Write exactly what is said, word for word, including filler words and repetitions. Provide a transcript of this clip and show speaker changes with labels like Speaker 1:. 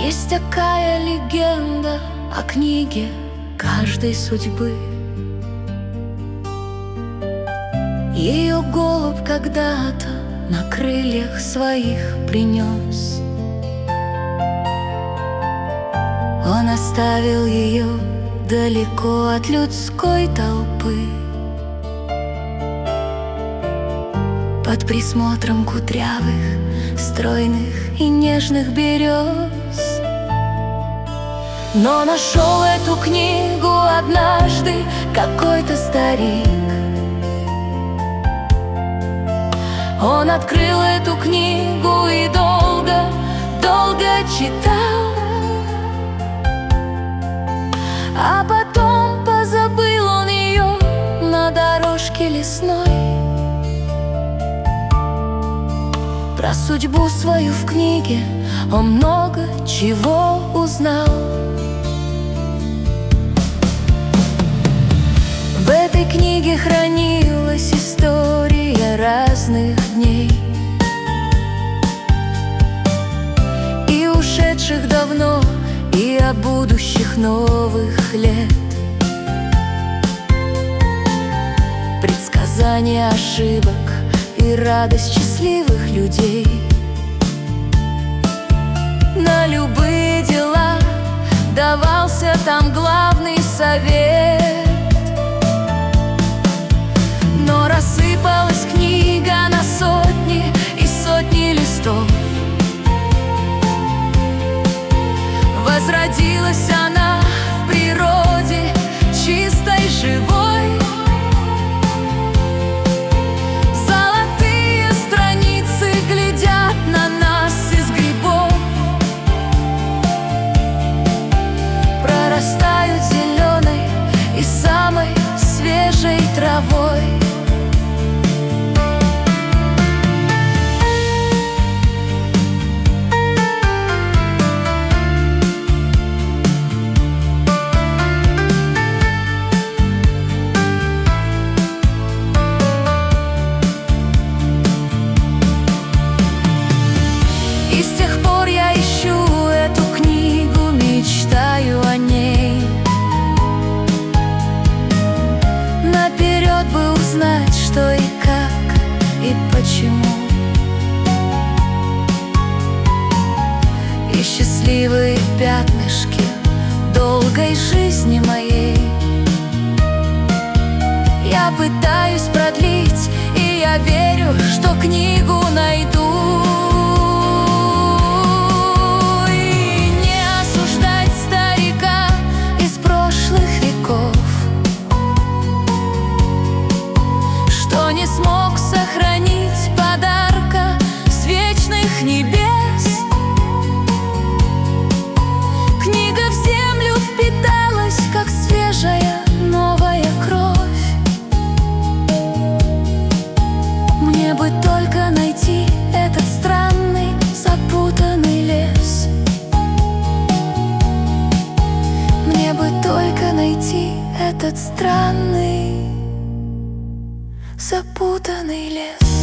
Speaker 1: Есть такая легенда о книге каждой судьбы. Ее голубь когда-то на крыльях своих принес. Он оставил ее далеко от людской толпы, под присмотром кудрявых, стройных и нежных берез. Но нашел эту книгу однажды какой-то старик. Он открыл эту книгу и долго, долго читал, а потом позабыл он ее на дорожке лесной. Про судьбу свою в книге он много чего узнал. В этой книге хранилась история разных дней и ушедших давно, и о будущих новых лет. Предсказания ошибок и радость счастливых людей. На любые дела давался там главный совет. Но рассыпалась книга на сотни и сотни листов. Возродилась она в природе, чистой, живой. Золотые страницы глядят на нас из грибов, прорастают зеленой и самой свежей травой. И с тех пор я ищу эту книгу, мечтаю о ней. Наперед бы узнать, что и как, и почему. И счастливые пятнышки долгой жизни моей я пытаюсь продлить, и я верю, что книгу найду. Не смог сохранить подарка с вечных небес. Книга в землю впиталась, как свежая новая кровь. Мне бы только найти этот странный запутанный лес. Мне бы только найти этот странный запутанный лес.